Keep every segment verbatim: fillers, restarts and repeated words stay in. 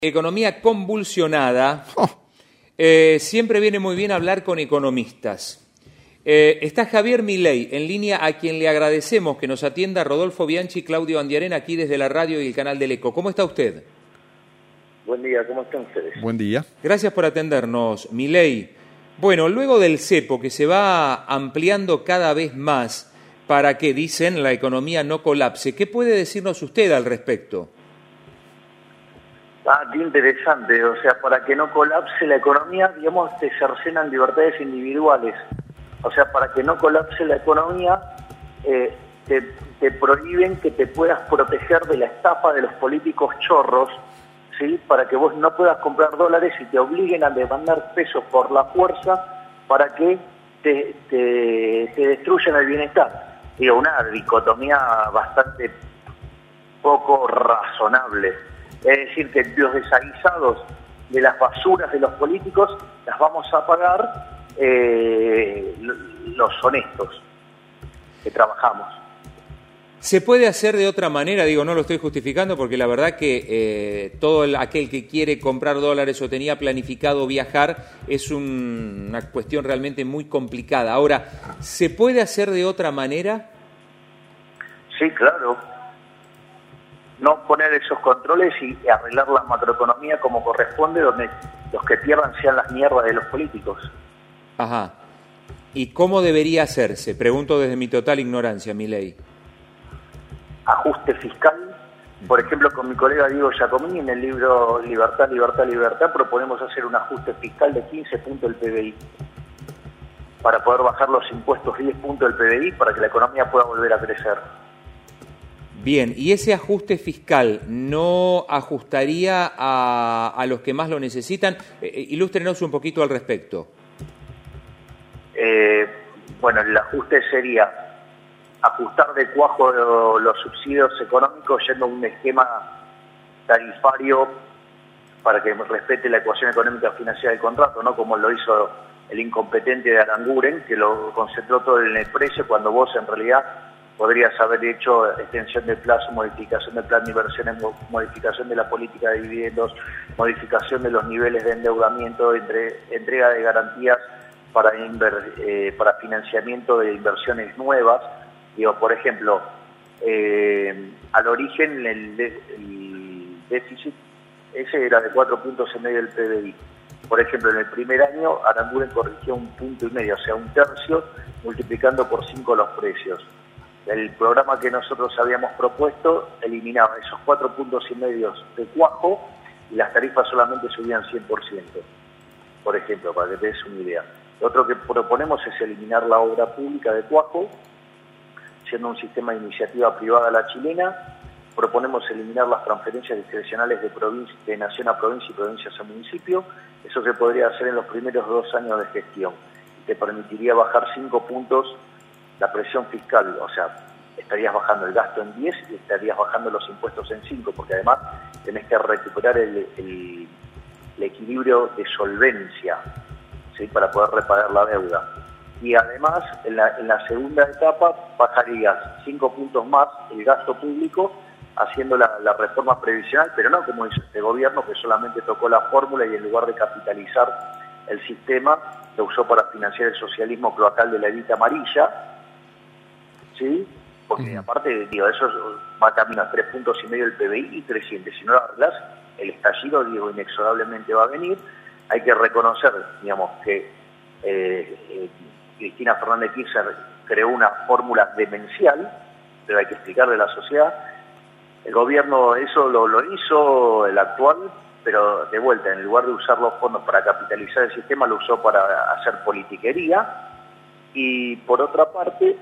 Economía convulsionada, oh. eh, siempre viene muy bien hablar con economistas. Eh, está Javier Milei en línea, a quien le agradecemos que nos atienda Rodolfo Bianchi y Claudio Andiarén aquí desde la radio y el canal del Eco. ¿Cómo está usted? Buen día, ¿cómo están ustedes? Buen día. Gracias por atendernos, Milei. Bueno, luego del cepo, que se va ampliando cada vez más para que, dicen, la economía no colapse, ¿qué puede decirnos usted al respecto? Ah, qué interesante, o sea, para que no colapse la economía, digamos, te cercenan libertades individuales. O sea, para que no colapse la economía, eh, te, te prohíben que te puedas proteger de la estafa de los políticos chorros, ¿sí? Para que vos no puedas comprar dólares y te obliguen a demandar pesos por la fuerza para que te, te, te destruyan el bienestar. Digo, una dicotomía bastante poco razonable. Es decir, que los desaguisados de las basuras de los políticos las vamos a pagar eh, los honestos que trabajamos. ¿Se puede hacer de otra manera? Digo, no lo estoy justificando porque la verdad que eh, todo el, aquel que quiere comprar dólares o tenía planificado viajar es un, una cuestión realmente muy complicada. Ahora, ¿se puede hacer de otra manera? Sí, claro. No poner esos controles y arreglar la macroeconomía como corresponde, donde los que pierdan sean las mierdas de los políticos. Ajá. ¿Y cómo debería hacerse? Pregunto desde mi total ignorancia, Milei. Ajuste fiscal. Por ejemplo, con mi colega Diego Giacomini, en el libro Libertad, Libertad, Libertad, proponemos hacer un ajuste fiscal de quince puntos del P B I para poder bajar los impuestos diez puntos del P B I para que la economía pueda volver a crecer. Bien, ¿y ese ajuste fiscal no ajustaría a, a los que más lo necesitan? Eh, ilústrenos un poquito al respecto. Eh, bueno, el ajuste sería ajustar de cuajo los subsidios económicos yendo a un esquema tarifario para que respete la ecuación económica financiera del contrato, ¿no? Como lo hizo el incompetente de Aranguren, que lo concentró todo en el precio cuando vos en realidad podrías haber hecho extensión de plazo, modificación del plan de inversiones, modificación de la política de dividendos, modificación de los niveles de endeudamiento, entre, entrega de garantías para, inver, eh, para financiamiento de inversiones nuevas. Digo, por ejemplo, eh, al origen el, el déficit ese era de cuatro puntos y medio del P B I. Por ejemplo, en el primer año Aranguren corrigió un punto y medio, o sea, un tercio, multiplicando por cinco los precios. El programa que nosotros habíamos propuesto eliminaba esos cuatro puntos y medios de cuajo y las tarifas solamente subían cien por ciento, por ejemplo, para que te des una idea. Lo otro que proponemos es eliminar la obra pública de cuajo, siendo un sistema de iniciativa privada a la chilena. Proponemos eliminar las transferencias discrecionales de, provincia, de nación a provincia y provincias a municipio. Eso se podría hacer en los primeros dos años de gestión y te permitiría bajar cinco puntos la presión fiscal, o sea, estarías bajando el gasto en diez y estarías bajando los impuestos en cinco, porque además tenés que recuperar el, el, el equilibrio de solvencia, ¿sí? Para poder repagar la deuda. Y además, en la, en la segunda etapa, bajarías cinco puntos más el gasto público haciendo la, la reforma previsional, pero no como hizo este gobierno, que solamente tocó la fórmula y en lugar de capitalizar el sistema, lo usó para financiar el socialismo cloacal de la evita amarilla, ¿sí? Porque aparte, digo, eso va camino a tres puntos y medio del P B I y creciente. Si no lo arreglas, el estallido, digo, inexorablemente va a venir. Hay que reconocer, digamos, que eh, eh, Cristina Fernández de Kirchner creó una fórmula demencial, pero hay que explicarle a la sociedad. El gobierno eso lo, lo hizo, el actual, pero de vuelta, en lugar de usar los fondos para capitalizar el sistema, lo usó para hacer politiquería. Y por otra parte,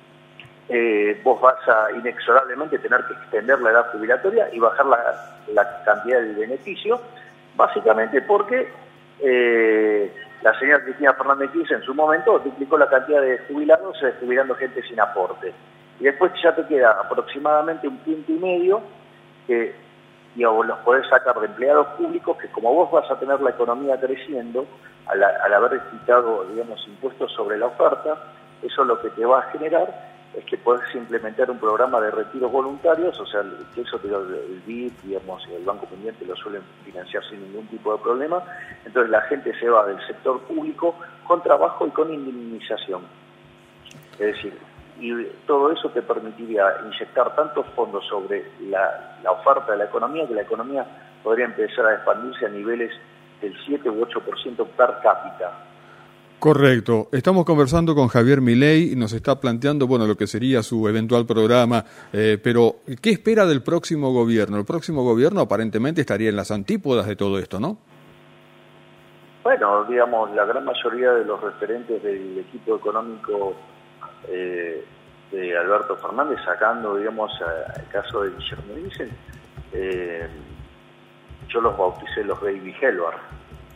Eh, vos vas a inexorablemente tener que extender la edad jubilatoria y bajar la, la cantidad del beneficio, básicamente porque eh, la señora Cristina Fernández de Kirchner en su momento duplicó la cantidad de jubilados, eh, jubilando gente sin aporte. Y después ya te queda aproximadamente un punto y medio que digamos, los podés sacar de empleados públicos, que como vos vas a tener la economía creciendo, al, al haber quitado, digamos, impuestos sobre la oferta, eso lo que te va a generar es que podés implementar un programa de retiros voluntarios, o sea, que eso te, el B I P, digamos, y el Banco Pendiente lo suelen financiar sin ningún tipo de problema. Entonces la gente se va del sector público con trabajo y con indemnización. Es decir, y todo eso te permitiría inyectar tantos fondos sobre la, la oferta de la economía, que la economía podría empezar a expandirse a niveles del siete u ocho por ciento per cápita. Correcto. Estamos conversando con Javier Milei y nos está planteando, bueno, lo que sería su eventual programa, eh, pero ¿qué espera del próximo gobierno? El próximo gobierno aparentemente estaría en las antípodas de todo esto, ¿no? Bueno, digamos, la gran mayoría de los referentes del equipo económico eh, de Alberto Fernández, sacando, digamos, a, el caso de Guillermo Nielsen, eh, yo los bauticé los Baby Helvar.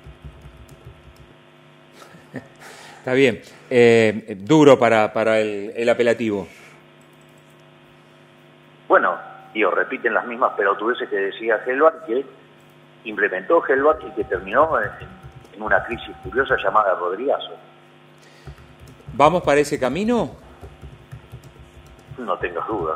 Está bien. Eh, duro para, para el, el apelativo. Bueno, digo, repiten las mismas pelotudeces que decía Helvar, que implementó Helvar y que terminó en, en una crisis curiosa llamada Rodrigazo. ¿Vamos para ese camino? No tengas duda.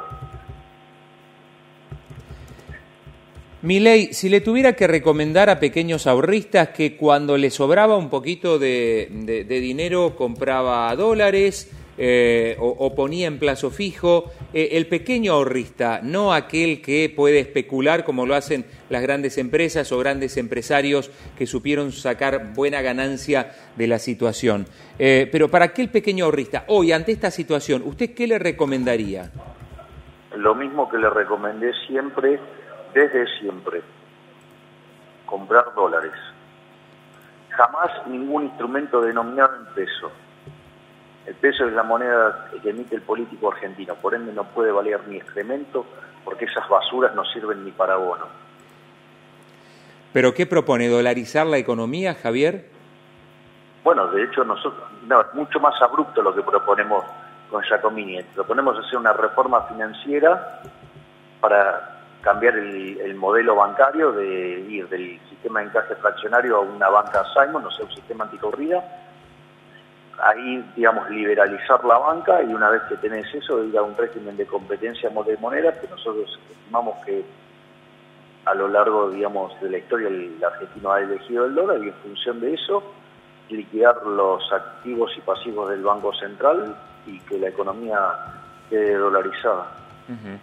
Milei, si le tuviera que recomendar a pequeños ahorristas que cuando le sobraba un poquito de, de, de dinero compraba dólares eh, o, o ponía en plazo fijo, eh, el pequeño ahorrista, no aquel que puede especular como lo hacen las grandes empresas o grandes empresarios que supieron sacar buena ganancia de la situación. Eh, pero para aquel pequeño ahorrista, hoy ante esta situación, ¿usted qué le recomendaría? Lo mismo que le recomendé siempre, desde siempre, comprar dólares. Jamás ningún instrumento denominado en peso. El peso es la moneda que emite el político argentino, por ende no puede valer ni excremento, porque esas basuras no sirven ni para bono. ¿Pero qué propone? ¿Dolarizar la economía, Javier? Bueno, de hecho, nosotros, no, es mucho más abrupto lo que proponemos con Giacomini. Proponemos hacer una reforma financiera para cambiar el, el modelo bancario, de ir del sistema de encaje fraccionario a una banca Simon, o sea, un sistema anticorrida. Ahí, digamos, liberalizar la banca y una vez que tenés eso, ir a un régimen de competencia de moneda, que nosotros estimamos que a lo largo, digamos, de la historia el argentino ha elegido el dólar y en función de eso liquidar los activos y pasivos del Banco Central y que la economía quede dolarizada. Uh-huh.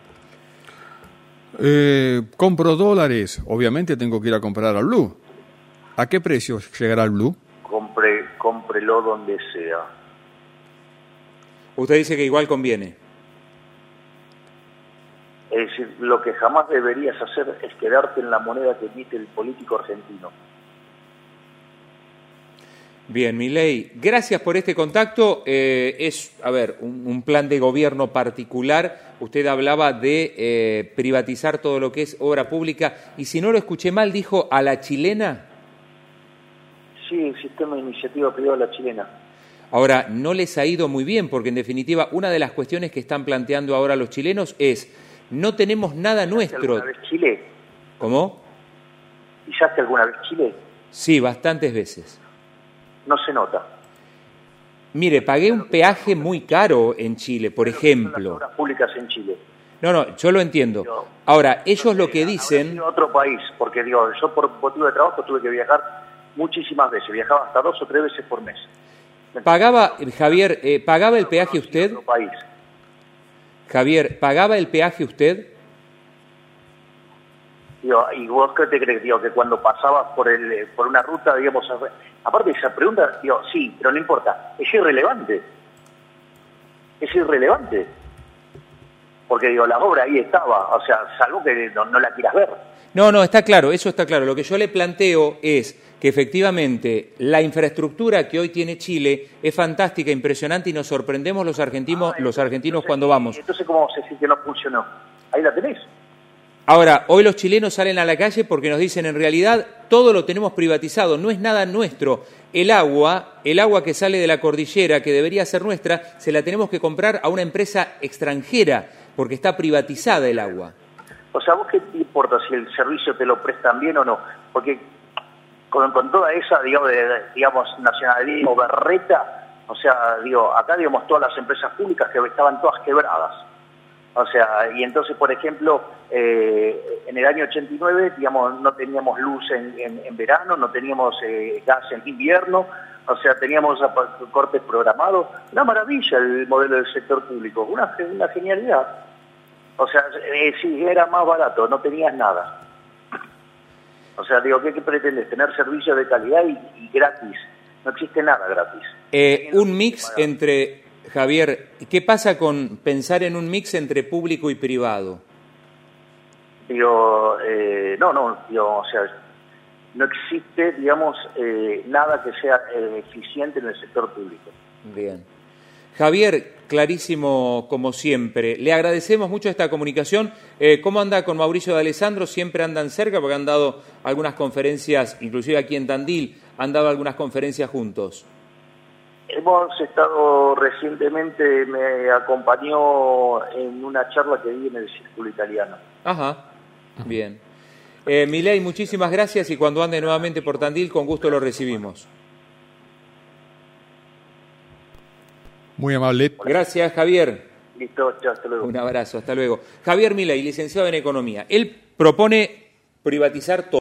Eh, compro dólares, obviamente tengo que ir a comprar al blue. ¿A qué precio llegará el blue? Compre, cómprelo donde sea. Usted dice que igual conviene. Es decir, lo que jamás deberías hacer es quedarte en la moneda que emite el político argentino. Bien, Milei, gracias por este contacto. Eh, es, a ver, un, un plan de gobierno particular. Usted hablaba de eh, privatizar todo lo que es obra pública. Y si no lo escuché mal, dijo a la chilena. Sí, el sistema de iniciativa privada a la chilena. Ahora, no les ha ido muy bien, porque en definitiva, una de las cuestiones que están planteando ahora los chilenos es, no tenemos nada nuestro. ¿Alguna vez Chile? ¿Cómo? ¿Pisaste alguna vez Chile? Sí, bastantes veces. No se nota. Mire, pagué un peaje muy caro en Chile, por ejemplo. Las obras públicas en Chile. No, no, yo lo entiendo. Ahora, ellos lo que dicen... A otro país, porque digo, yo por motivo de trabajo tuve que viajar muchísimas veces. Viajaba hasta dos o tres veces por mes. ¿Pagaba, Javier, eh, pagaba el peaje usted? Otro país. Javier, ¿pagaba el peaje usted? Digo, ¿y vos qué te crees? Digo, que cuando pasabas por el por una ruta, digamos, aparte de esa pregunta, digo, sí, pero no importa, es irrelevante. Es irrelevante. Porque, digo, la obra ahí estaba, o sea, salvo que no, no la quieras ver. No, no, está claro, eso está claro. Lo que yo le planteo es que efectivamente la infraestructura que hoy tiene Chile es fantástica, impresionante y nos sorprendemos los argentinos, ah, los argentinos entonces, cuando vamos. Entonces, ¿cómo se dice que no funcionó? Ahí la tenés. Ahora, hoy los chilenos salen a la calle porque nos dicen, en realidad, todo lo tenemos privatizado, no es nada nuestro. El agua, el agua que sale de la cordillera, que debería ser nuestra, se la tenemos que comprar a una empresa extranjera, porque está privatizada el agua. O sea, ¿vos qué te importa si el servicio te lo prestan bien o no? Porque con, con toda esa, digamos, de, digamos, nacionalismo berreta, O sea, digo, acá, digamos, todas las empresas públicas que estaban todas quebradas. O sea, y entonces, por ejemplo, eh, en el año ochenta y nueve, digamos, no teníamos luz en, en, en verano, no teníamos eh, gas en invierno, o sea, teníamos cortes programados. Una maravilla el modelo del sector público, una, una genialidad. O sea, eh, sí, era más barato, no tenías nada. O sea, digo, ¿qué, qué pretendes? Tener servicios de calidad y, y gratis. No existe nada gratis. Eh, un mix entre, Javier, ¿qué pasa con pensar en un mix entre público y privado? Digo, eh, no, no, digo, o sea, no existe, digamos, eh, nada que sea eh, eficiente en el sector público. Bien. Javier, clarísimo como siempre. Le agradecemos mucho esta comunicación. Eh, ¿Cómo anda con Mauricio de Alessandro? Siempre andan cerca porque han dado algunas conferencias, inclusive aquí en Tandil, han dado algunas conferencias juntos. Hemos estado recientemente, me acompañó en una charla que di en el Círculo Italiano. Ajá, bien. Eh, Milei, muchísimas gracias y cuando ande nuevamente por Tandil, con gusto lo recibimos. Muy amable. Gracias, Javier. Listo, chao, hasta luego. Un abrazo, hasta luego. Javier Milei, licenciado en Economía. Él propone privatizar todo.